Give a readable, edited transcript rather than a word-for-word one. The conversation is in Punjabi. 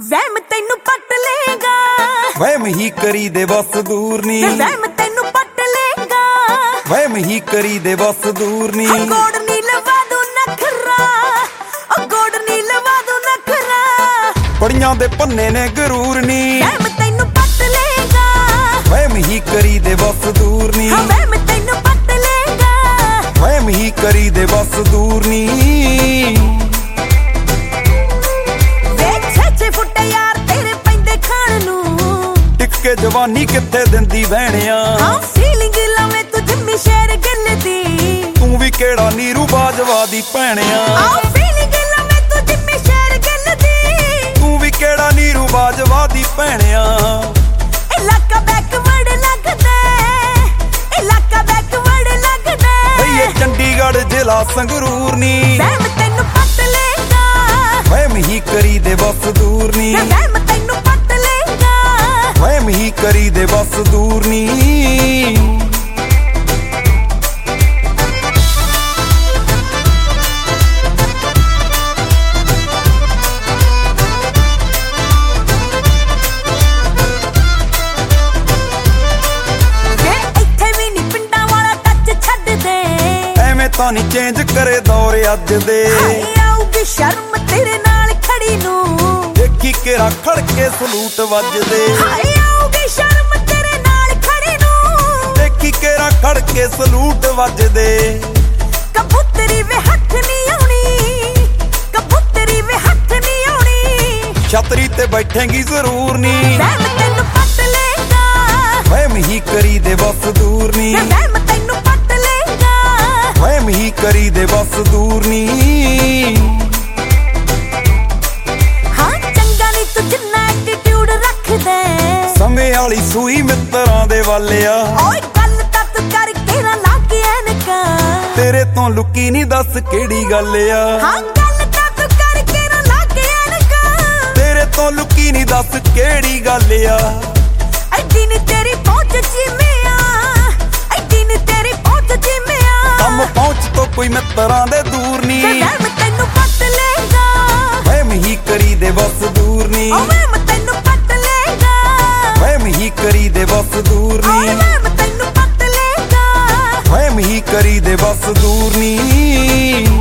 ਵਹਿਮ ਤੈਨੂੰ ਪੱਟ ਲੇਗਾ, ਵਹਿਮ ਹੀ ਕਰੀ ਦੇ ਬਸ ਦੂਰ ਨੀ, ਵਹਿਮ ਤੈਨੂੰ ਪੱਟ ਲੇਗਾ, ਵਹਿਮ ਹੀ ਕਰੀ ਦੇ ਬਸ ਦੂਰ ਨੀ। ਗੋੜ ਨੀ ਲਵਾ ਦੂ ਨਖਰਾ, ਉਹ ਗੋੜ ਨੀ ਲਵਾ ਦੂ ਨਖਰਾ, ਪੜੀਆਂ ਦੇ ਪੰਨੇ ਨੇ ਗਰੂਰ ਨੀ, ਵਹਿਮ ਤੈਨੂੰ ਪੱਟ ਲੇਗਾ, ਵਹਿਮ ਹੀ ਕਰੀ ਦੇ ਬਸ ਦੂਰ ਨੀ, ਵਹਿਮ ਤੈਨੂੰ ਪੱਟ ਲੇਗਾ, ਵਹਿਮ ਹੀ ਕਰੀ ਦੇ ਬਸ ਦੂਰ ਨੀ। ਟਿੱਕੇ ਜਵਾਨੀ ਕਿੱਥੇ ਦਿੰਦੀ ਬਹਿਣਿਆ, ਹਾਂ ਫੀਲਿੰਗ ਲਾਵੇਂ ਤੂੰ ਜਿੰਮੀ ਸ਼ੇਰ ਗਿੱਲ ਦੀ, ਤੂੰ ਵੀ ਕਿਹੜਾ ਨੀਰੂ ਬਾਜਵਾ ਦੀ ਭੈਣਿਆ, ਹਾਂ ਫੀਲਿੰਗ ਲਾਵੇਂ ਤੂੰ ਜਿੰਮੀ ਸ਼ੇਰ ਗਿੱਲ ਦੀ, ਤੂੰ ਵੀ ਕਿਹੜਾ ਨੀਰੂ ਬਾਜਵਾ ਦੀ ਭੈਣਿਆ। ਇਲਾਕਾ ਬੈਕਵਰਡ ਲੱਗਦਾ, ਇਲਾਕਾ ਬੈਕਵਰਡ ਲੱਗਦਾ, ਇਹ ਚੰਡੀਗੜ੍ਹ ਜ਼ਿਲ੍ਹਾ ਸੰਗਰੂਰ ਨੀ, ਵਹਿਮ ਤੈਨੂੰ ਪੱਟ ਲੇਗਾ, ਵਹਿਮ ਹੀ ਕਰੀ ਦੇ ਬਸ ਦੂਰ ਨੀ, ਵਹਿਮ ਤੈਨੂੰ ਪੱਟ ਲੇਗਾ, ਵਹਿਮ ਹੀ ਕਰੀ ਦੇ ਬਸ ਦੂਰ ਨੀ। ਤਾਂ ਨੀ ਚੇਂਜ ਕਰੇ ਦੌਰ ਅੱਜ ਦੇ, ਆਊਗੀ ਸ਼ਰਮ ਤੇਰੇ ਨਾਲ ਖੜੀ ਨੂੰ, ਦੇਖੀ ਕਿਹੜਾ ਖੜ ਕੇ ਸਲੂਟ ਵੱਜਦੇ, ਆਊਗੀ ਸ਼ਰਮ ਤੇਰੇ ਨਾਲ ਖੜੀ ਨੂੰ, ਦੇਖੀ ਕਿਹੜਾ ਖੜ ਕੇ ਸਲੂਟ ਵੱਜਦੇ। ਕਬੂਤਰੀ ਵੇ ਹੱਥ ਨੀ ਆਉਣੀ, ਕਬੂਤਰੀ ਵੇ ਹੱਥ ਨੀ ਆਉਣੀ, ਛਤਰੀ ਤੇ ਬੈਠੇਂਗੀ ਜ਼ਰੂਰ ਨੀ, ਵਹਿਮ ਤੈਨੂੰ ਪੱਟ ਲੇਗਾ, ਵਹਿਮ ਹੀ ਕਰੀ ਦੇ ਬਸ ਦੂਰ ਨੀ, ਵਹਿਮ ਤੈਨੂੰ ਪੱਟ ਲੇਗਾ, ਵਹਿਮ ਹੀ ਕਰੀ ਦੇ ਬਸ ਦੂਰ ਨੀ। ਹਾਂ ਚੰਗਾ ਨੀ ਤੂੰ ਜਿੰਨਾ ਐਟੀਟਿਊਡ ਰੱਖਦਾ, ਸਮੇਂ ਵਾਲੀ ਸੂਈ ਮਿੱਤਰਾਂ ਦੇ ਵਾਲਿਆ, ਓਏ ਗੱਲ ਤਾਂ ਤੂੰ ਕਰਕੇ ਨਾ ਲੱਗ ਐਨਕਾਂ, ਤੇਰੇ ਤੋਂ ਲੁਕੀ ਨੀ ਦੱਸ ਕਿਹੜੀ ਗੱਲ ਆ, ਹਾਂ ਗੱਲ ਤਾਂ ਤੂੰ ਕਰਕੇ ਨਾ ਲੱਗ ਐਨਕਾਂ, ਤੇਰੇ ਤੋਂ ਲੁਕੀ ਨੀ ਦੱਸ ਕਿਹੜੀ ਗੱਲ ਆ। ਐਡੀ ਨੀ ਤੇਰੀ ਪਹੁੰਚ ਜਿਮਿਆ, ਐਡੀ ਨੀ ਤੇਰੀ ਪਹੁੰਚ ਜਿਮਿਆ, ਕੰਮ ਪਹੁੰਚ ਤੋਂ ਕੋਈ ਮਿੱਤਰਾਂ ਦੇ ਦੂਰ ਨੀ, ਵਹਿਮ ਤੈਨੂੰ ਪੱਟ ਲੇਗਾ, ਵਹਿਮ ਹੀ ਕਰੀ ਦੇ ਬਸ ਦੂਰ ਨੀ, ਵਹਿਮ ਤੈਨੂੰ ਪੱਟ ਲੇਗਾ, ਵਹਿਮ ਹੀ ਕਰੀ ਦੇ ਬਸ ਦੂਰ ਨੀ, ਵਹਿਮ ਤੈਨੂੰ ਪੱਟ ਲੇਗਾ, ਵਹਿਮ ਹੀ ਕਰੀ ਦੇ ਬਸ ਦੂਰ ਨੀ।